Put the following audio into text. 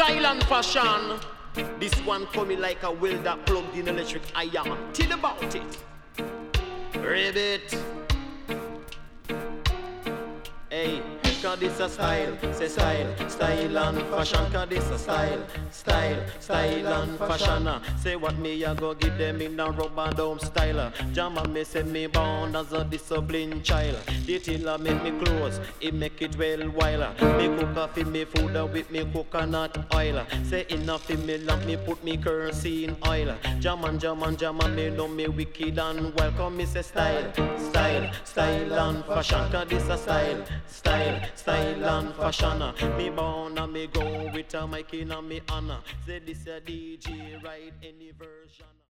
Style and fashion. This one coming like a welder plugged in electric iron. Tell about it. Ribbit. Hey, cause this a style, say style, style and fashion. Cause this a style, style, style and fashion. Say what me a go give them in a rubber dome style. Jama me say me born as a disciplined child. The tiller make me clothes, it make it well while. Me cook coffee, me food with me coconut oil. Say enough in me lamp, me put me kerosene oil. Jama me know me wicked and welcome. Me say style, style, style and fashion. Cause this a style. Style, style and fashion. Me born and me go with a mic in a me honor. Say this a DJ, right any version.